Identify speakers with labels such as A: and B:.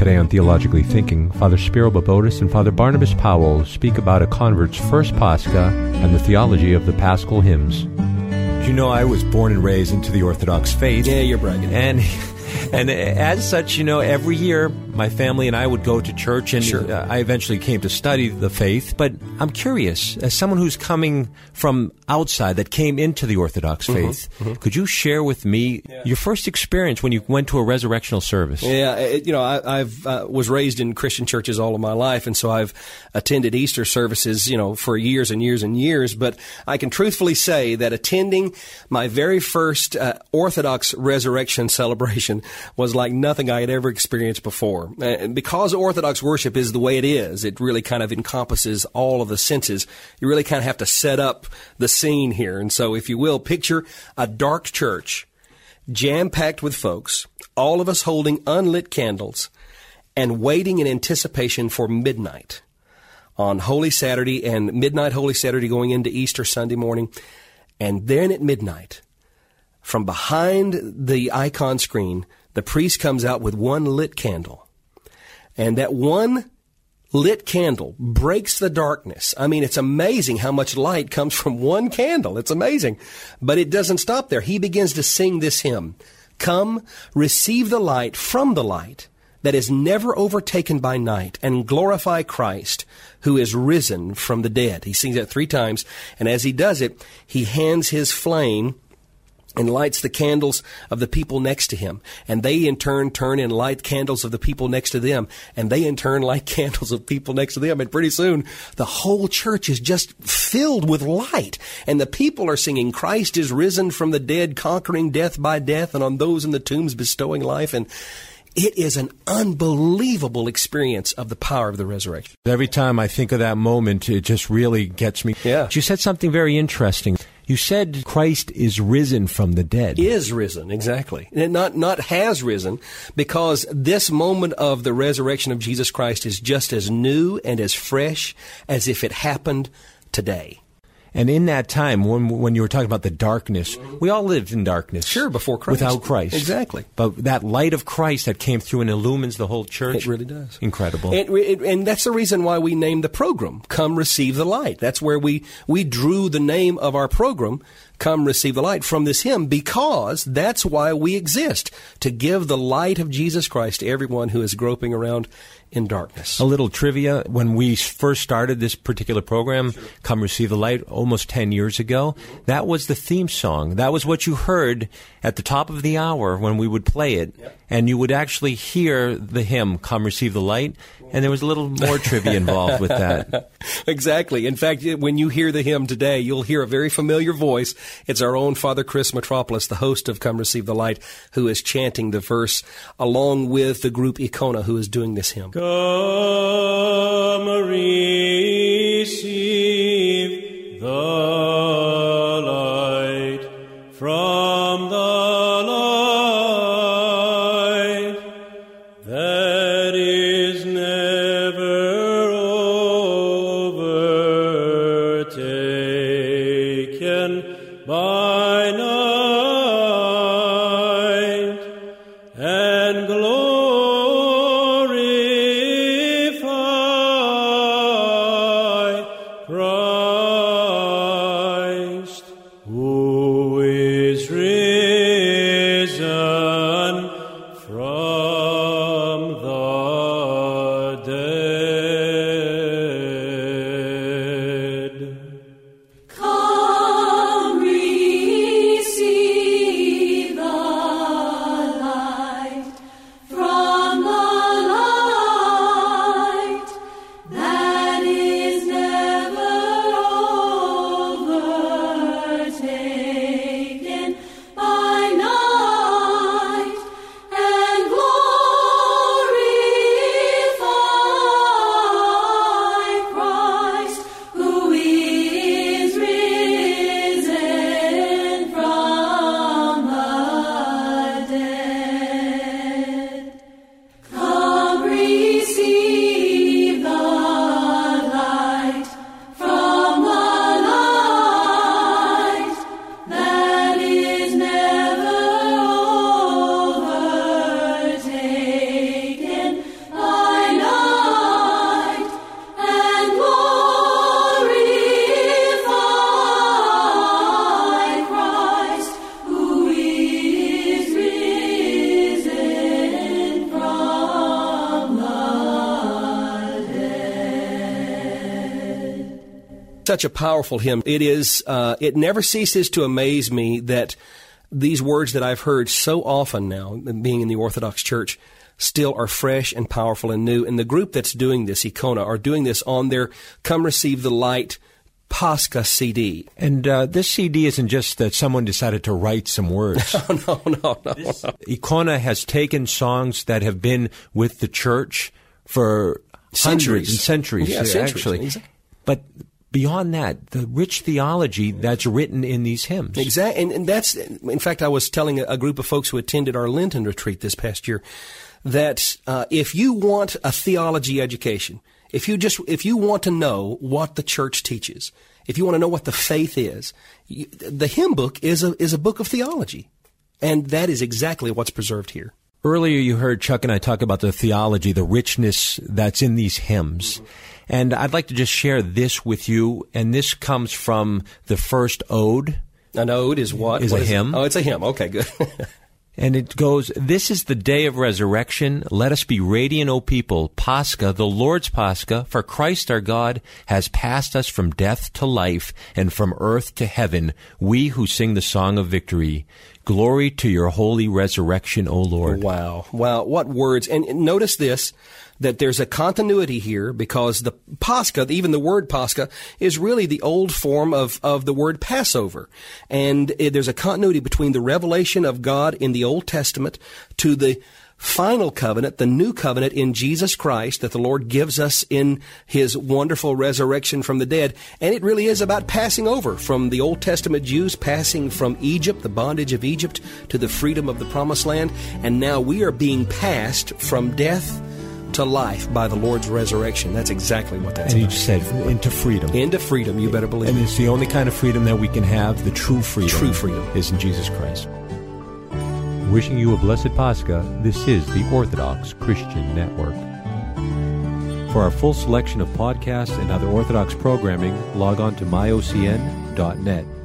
A: Today on Theologically Thinking, Father Spiro Babotis and Father Barnabas Powell speak about a convert's first Pascha and the theology of the Paschal hymns. You know, I was born and raised into the Orthodox faith.
B: Yeah, you're bragging.
A: And as such, you know, every year my family and I would go to church, and
B: Sure.
A: I eventually came to study the faith. But I'm curious, as someone who's coming from outside that came into the Orthodox faith, could you share with me your first experience when you went to a resurrectional service?
B: Yeah, I've was raised in Christian churches all of my life, and so I've attended Easter services, for years and years and years. But I can truthfully say that attending my very first Orthodox resurrection celebration was like nothing I had ever experienced before. And because Orthodox worship is the way it is, it really kind of encompasses all of the senses. You really kind of have to set up the scene here. And so, if you will, picture a dark church, jam-packed with folks, all of us holding unlit candles and waiting in anticipation for midnight on Holy Saturday and midnight Holy Saturday going into Easter Sunday morning. And then at midnight, from behind the icon screen, the priest comes out with one lit candle. And that one lit candle breaks the darkness. I mean, it's amazing how much light comes from one candle. It's amazing. But it doesn't stop there. He begins to sing this hymn. Come, receive the light from the light that is never overtaken by night, and glorify Christ, who is risen from the dead. He sings that 3 times, and as he does it, he hands his flame and lights the candles of the people next to him. And they in turn turn and light candles of the people next to them. And they in turn light candles of people next to them. And pretty soon, the whole church is just filled with light. And the people are singing, Christ is risen from the dead, conquering death by death, and on those in the tombs bestowing life. And it is an unbelievable experience of the power of the resurrection.
A: Every time I think of that moment, it just really gets me.
B: Yeah.
A: You said something very interesting. You said Christ is risen from the dead.
B: Is risen, exactly. And not has risen, because this moment of the resurrection of Jesus Christ is just as new and as fresh as if it happened today.
A: And in that time, when you were talking about the darkness, we all lived in darkness.
B: Sure, before Christ.
A: Without Christ.
B: Exactly.
A: But that light of Christ that came through and illumines the whole church.
B: It really does.
A: Incredible.
B: And that's the reason why we named the program, Come Receive the Light. That's where we drew the name of our program, Come Receive the Light, from this hymn, because that's why we exist, to give the light of Jesus Christ to everyone who is groping around in darkness.
A: A little trivia, when we first started this particular program, Come Receive the Light, almost 10 years ago, that was the theme song. That was what you heard at the top of the hour when we would play it. Yep. And you would actually hear the hymn, Come Receive the Light, and there was a little more trivia involved with that.
B: Exactly. In fact, when you hear the hymn today, you'll hear a very familiar voice. It's our own Father Chris Metropolis, the host of Come Receive the Light, who is chanting the verse along with the group Icona, who is doing this hymn.
C: Come receive the light from the light that is never overtaken by night, and glorify Christ, who is risen from the dead.
D: Come receive the light from the light that is never overtaken by night, and glorify
B: Such a powerful hymn. It is. It never ceases to amaze me that these words that I've heard so often now, being in the Orthodox Church, still are fresh and powerful and new. And the group that's doing this, Icona, are doing this on their Come Receive the Light Pascha CD.
A: And this CD isn't just that someone decided to write some words.
B: No.
A: Icona has taken songs that have been with the church for hundreds and centuries,
B: Yeah, centuries.
A: actually.
B: Exactly.
A: But beyond that, the rich theology that's written in these hymns.
B: Exactly. And that's, in fact, I was telling a group of folks who attended our Lenten retreat this past year that if you want a theology education, if you want to know what the church teaches, if you want to know what the faith is, the hymn book is a book of theology. And that is exactly what's preserved here.
A: Earlier you heard Chuck and I talk about the theology, the richness that's in these hymns. And I'd like to just share this with you, and this comes from the first ode.
B: An ode is what?
A: Is
B: what
A: a hymn.
B: Oh, it's a hymn. Okay, good.
A: And it goes, "This is the day of resurrection. Let us be radiant, O people. Pascha, the Lord's Pascha, for Christ our God has passed us from death to life and from earth to heaven, we who sing the song of victory. Glory to your holy resurrection, O Lord."
B: Wow. What words. And notice this, that there's a continuity here because the Pascha, even the word Pascha, is really the old form of the word Passover. And there's a continuity between the revelation of God in the Old Testament to the final covenant, the new covenant in Jesus Christ that the Lord gives us in His wonderful resurrection from the dead. And it really is about passing over from the Old Testament Jews, passing from Egypt, the bondage of Egypt, to the freedom of the Promised Land. And now we are being passed from death to life by the Lord's resurrection. That's exactly what that's
A: And
B: about.
A: he said, into freedom.
B: Into freedom, you better believe
A: And
B: it.
A: it's the only kind of freedom that we can have. The true freedom.
B: True freedom.
A: Is in Jesus Christ. Wishing you a blessed Pascha, this is the Orthodox Christian Network. For our full selection of podcasts and other Orthodox programming, log on to myocn.net.